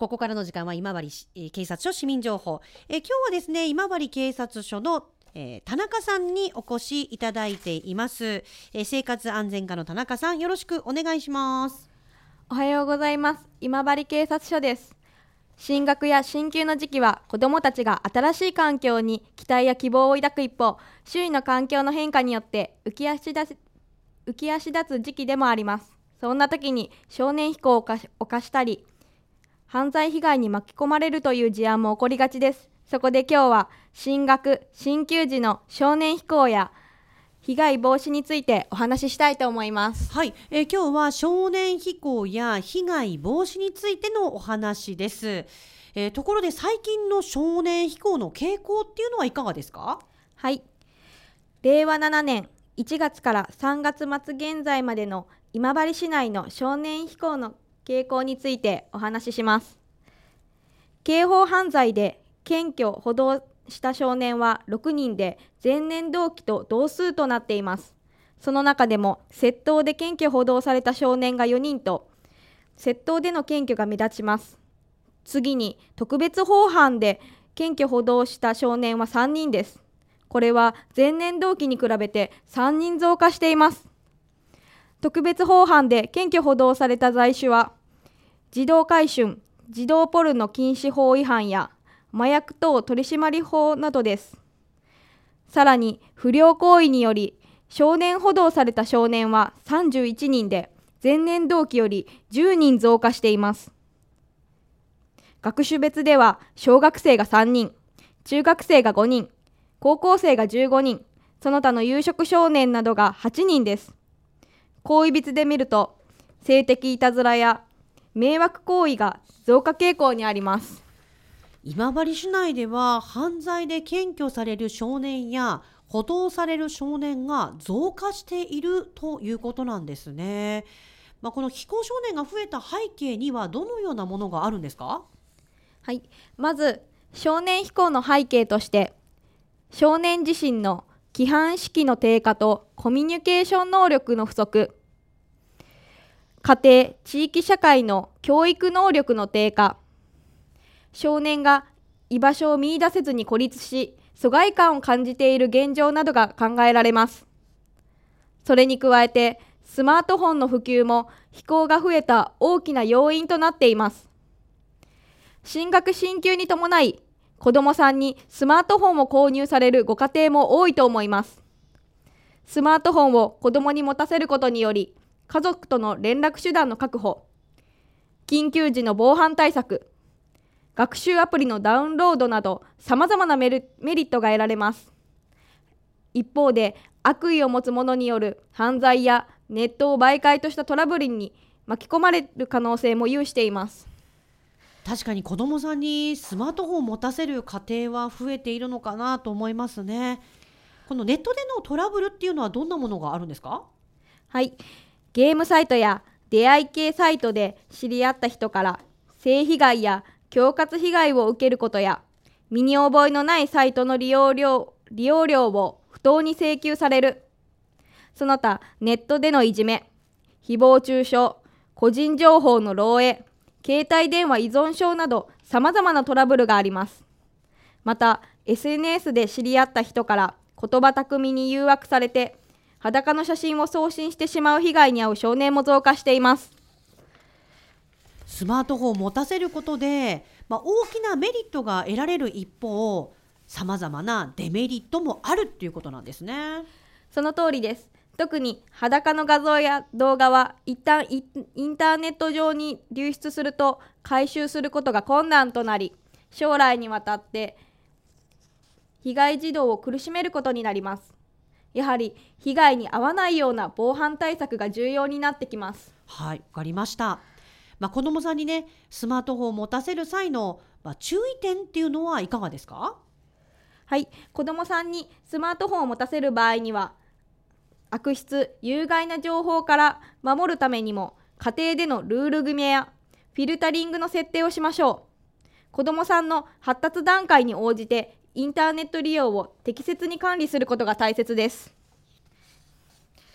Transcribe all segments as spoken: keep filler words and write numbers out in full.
ここからの時間は今治、えー、警察署市民情報、えー、今日はですね今治警察署の、えー、田中さんにお越しいただいています、えー、生活安全課の田中さん、よろしくお願いします。 おはようございます。今治警察署です。進学や進級の時期は子どもたちが新しい環境に期待や希望を抱く一方、周囲の環境の変化によって浮き足立つ、浮き足立つ時期でもあります。そんな時に少年非行を犯し、犯したり犯罪被害に巻き込まれるという事案も起こりがちです。そこで今日は進学・進級時の少年非行や被害防止についてお話ししたいと思います。 はい、えー、今日は少年非行や被害防止についてのお話です。えー、ところで最近の少年非行の傾向っていうのはいかがですか？ はい、れいわななねんいちがつからさんがつ末現在までの今治市内の少年非行の傾向についてお話しします。刑法犯罪で検挙・補導した少年はろくにんで前年同期と同数となっています。その中でも窃盗で検挙・補導された少年がよにんと窃盗での検挙が目立ちます。次に特別法犯で検挙・補導した少年はさんにんです。これは前年同期に比べてさんにん増加しています。特別法犯で検挙・補導された罪種は児童買春、児童ポルノ禁止法違反や麻薬等取締法などです。さらに不良行為により少年補導された少年はさんじゅういちにんで前年同期よりじゅうにん増加しています。学種別では小学生がさんにん、中学生がごにん、高校生がじゅうごにん、その他の有色少年などがはちにんです。行為別で見ると性的いたずらや迷惑行為が増加傾向にあります。 今治市内では犯罪で検挙される少年や補導される少年が増加しているということなんですね。まあ、この非行少年が増えた背景にはどのようなものがあるんですか？ はい、まず少年非行の背景として少年自身の規範意識の低下とコミュニケーション能力の不足、家庭・地域社会の教育能力の低下、少年が居場所を見出せずに孤立し疎外感を感じている現状などが考えられます。それに加えてスマートフォンの普及も非行が増えた大きな要因となっています。進学・進級に伴い子どもさんにスマートフォンを購入されるご家庭も多いと思います。スマートフォンを子どもに持たせることにより家族との連絡手段の確保、緊急時の防犯対策、学習アプリのダウンロードなどさまざまなメリットが得られます。一方で悪意を持つ者による犯罪やネットを媒介としたトラブルに巻き込まれる可能性も有しています。 確かに子どもさんにスマートフォンを持たせる家庭は増えているのかなと思いますね。このネットでのトラブルっていうのはどんなものがあるんですか？ はい、ゲームサイトや出会い系サイトで知り合った人から性被害や恐喝被害を受けることや身に覚えのないサイトの利用料、利用料を不当に請求される、その他ネットでのいじめ、誹謗中傷、個人情報の漏洩、携帯電話依存症などさまざまなトラブルがあります。また エスエヌエス で知り合った人から言葉巧みに誘惑されて裸の写真を送信してしまう被害に遭う少年も増加しています。 スマートフォンを持たせることで、まあ、大きなメリットが得られる一方、さまざまなデメリットもあるっていうことなんですね。 その通りです。特に裸の画像や動画は一旦インターネット上に流出すると回収することが困難となり、将来にわたって被害児童を苦しめることになります。やはり被害に遭わないような防犯対策が重要になってきます。 はい、わかりました。まあ、子どもさんにねスマートフォンを持たせる際の、まあ、注意点っていうのはいかがですか？ はい、子どもさんにスマートフォンを持たせる場合には悪質・有害な情報から守るためにも家庭でのルール決めやフィルタリングの設定をしましょう。子どもさんの発達段階に応じてインターネット利用を適切に管理することが大切です。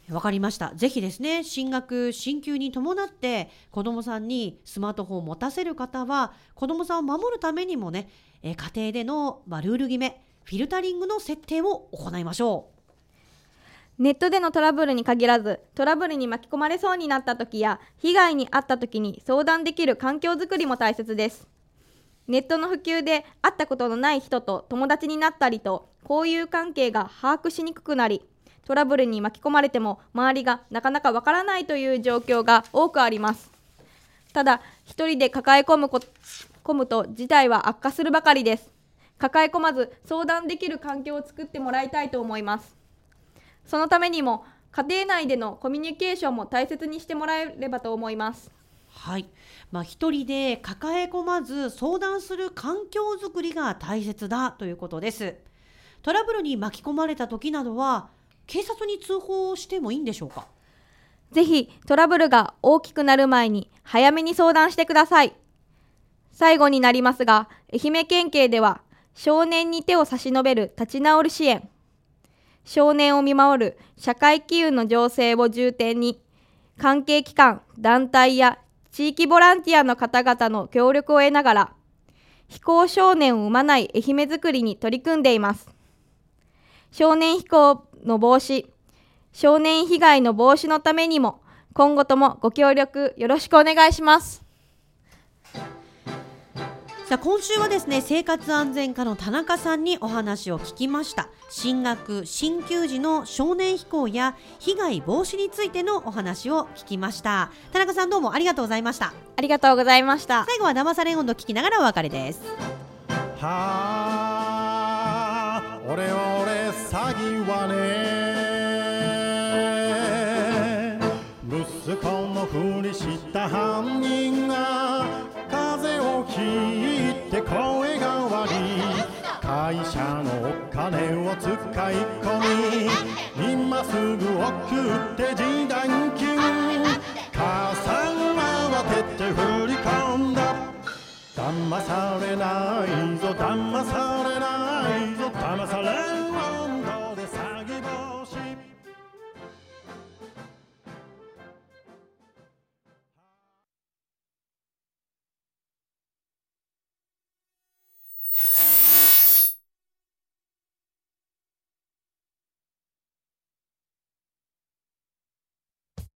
わかりました。ぜひですね、進学進級に伴って子どもさんにスマートフォンを持たせる方は、子どもさんを守るためにもね、え家庭での、まあ、ルール決め、フィルタリングの設定を行いましょネットでのトラブルに限らず、トラブルに巻き込まれそうになった時や被害に遭った時に相談できる環境づくりも大切です。ネットの普及で会ったことのない人と友達になったりと、交友関係が把握しにくくなり、トラブルに巻き込まれても周りがなかなかわからないという状況が多くあります。ただ一人で抱え込むこ込むと事態は悪化するばかりです。抱え込まず相談できる環境を作ってもらいたいと思います。そのためにも家庭内でのコミュニケーションも大切にしてもらえればと思います。 はい、まあ、一人で抱え込まず相談する環境づくりが大切だということです。トラブルに巻き込まれた時などは警察に通報してもいいんでしょうか？ ぜひトラブルが大きくなる前に早めに相談してください。最後になりますが、愛媛県警では少年に手を差し伸べる立ち直る支援、少年を見守る社会機運の情勢を重点に、関係機関、団体や地域ボランティアの方々の協力を得ながら、非行少年を生まない愛媛づくりに取り組んでいます。少年非行の防止、少年被害の防止のためにも、今後ともご協力よろしくお願いします。 さあ今週はですね、生活安全課の田中さんにお話を聞きました。進学進級時の少年非行や被害防止についてのお話を聞きました。田中さんどうもありがとうございました。 ありがとうございました。 最後は騙され温度聞きながらお別れです。 はあ、俺は俺詐欺はね、息子のふりした犯人が風邪をひいて声が悪い、会社のお金を使い込み、今すぐ送って示談金、母さん慌てて振り込んだ、騙されないぞ騙されないぞ